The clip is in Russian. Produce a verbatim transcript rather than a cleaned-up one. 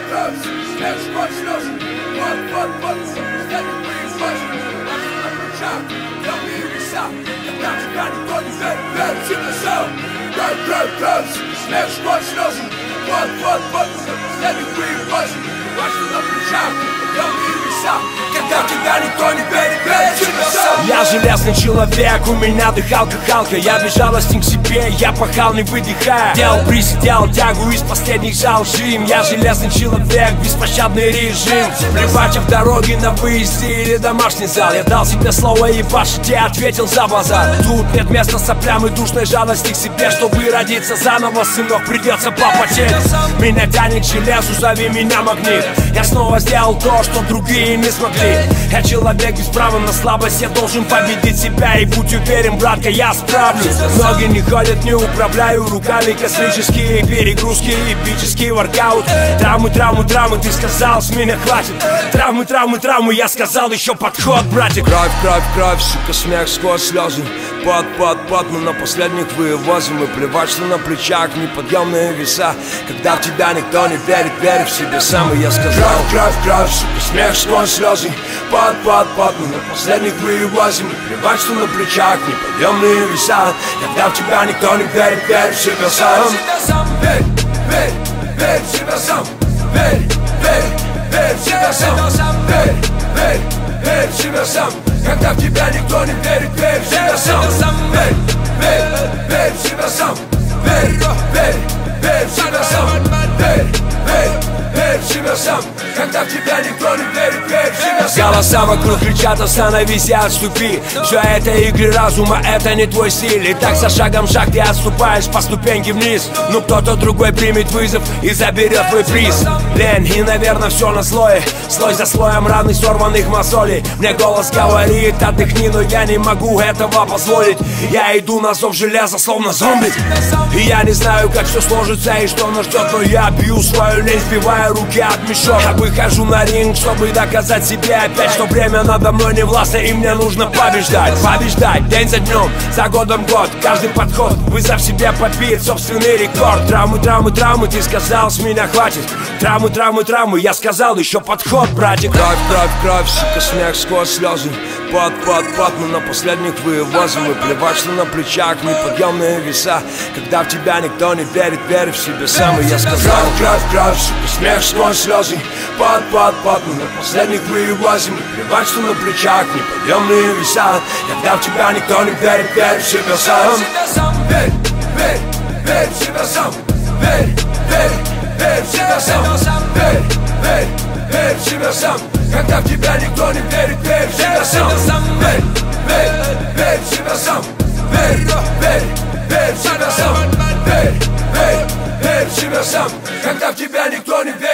кровь, смех сквозь слезы. Вот, вот, вот, последний выезд. На плечах темные веса, когда тебя никто не верит, верит себе сам. Кровь, кровь, кровь, смех сквозь слезы. Вот, вот, вот, последний выезд. На плечах темные веса, когда тебя никто не верит, верит себе сам. Я железный человек, у меня дыхалка Халка. Я безжалостен к себе, я пахал не выдыхая. Делал присед, делал тягу из последних зал жим. Я железный человек, беспощадный режим. Плевать в дороге на выезде или домашний зал. Я дал себе слово и пашите, ответил за базар. Тут нет места соплям и душной жалости к себе. Чтобы родиться заново, сынок, придется попотеть. Меня тянет к железу, зови меня магнит. Я снова сделал то, что другие не смогли. Я человек без права на слабость, я должен победить себя. И будь уверен, братка, я справлюсь. Ноги не ходят, не управляю руками. Космические перегрузки, эпический воркаут. Травмы, травмы, травмы, ты сказал, с меня хватит. Травмы, травмы, травмы, я сказал, еще подход, братик. Кровь, кровь, кровь, сука, смех сквозь слезы. Под, под, под, мы на последних вывозим. И плевать, что на плечах неподъемные веса. Когда в тебя никто не верит, верь в себе сам. И я сказал, кровь, кровь, кровь, сука, смех сквозь слезы. Под, под, под, мы на последних вывозим. И плевать, что на плечах неподъемные веса. Когда в тебя никто не верит, верь в себя сам. Верь, верь, верь в себя сам. Верь, верь, верь в себя сам. Верь, верь, верь в себя сам. Когда в тебя никто не верит, верь в себя сам. Верь, верь, верь в себя сам. Верь, верь, верь в себя сам. Верь, верь, верь в себя сам. Когда в тебя никто не верит, верь в себя сам. Голоса вокруг кричат, остановись и отступи. Все это игры разума, это не твой стиль. И так за шагом шаг ты отступаешь по ступеньке вниз. Но кто-то другой примет вызов и заберет твой приз. Лень и, наверное, все на слое. Слой за слоем раны сорванных мозолей. Мне голос говорит, отдохни, но я не могу этого позволить. Я иду на зов железа, словно зомби. И я не знаю, как все сложится и что нас ждет. Но я бью свою лень, сбивая руки от мешок. Я выхожу на ринг, чтобы доказать себе опять, что время надо мной не властно и мне нужно побеждать. Побеждать день за днем, за годом год. Каждый подход, вызов себе побить собственный рекорд. Травмы, травмы, травмы, ты сказал, с меня хватит. Травмы, травмы, травмы, я сказал, еще подход, братик. Кровь, кровь, кровь, сука, смех сквозь слезы. Под, под, под, мы на последних вывозим. И плевать, что на плечах неподъемные веса. Когда в тебя никто не верит, верь в себя сам. И я сказал, кровь, кровь, сука, смех сквозь слезы. Под, под, под, мы на последних вывозим. И плевать, что на плечах неподъемные веса. Когда в тебя никто не верит, верь в себя сам. Верь, верь, верь в себя сам. Верь, верь, верь в себя сам. Верь, верь, верь в себя сам. Когда в тебя никто не верит, верь в себя сам. Верь, верь, верь в себя сам. Верь, верь, верь в себя сам. Верь, верь, верь в себя сам. Когда в тебя никто не верит.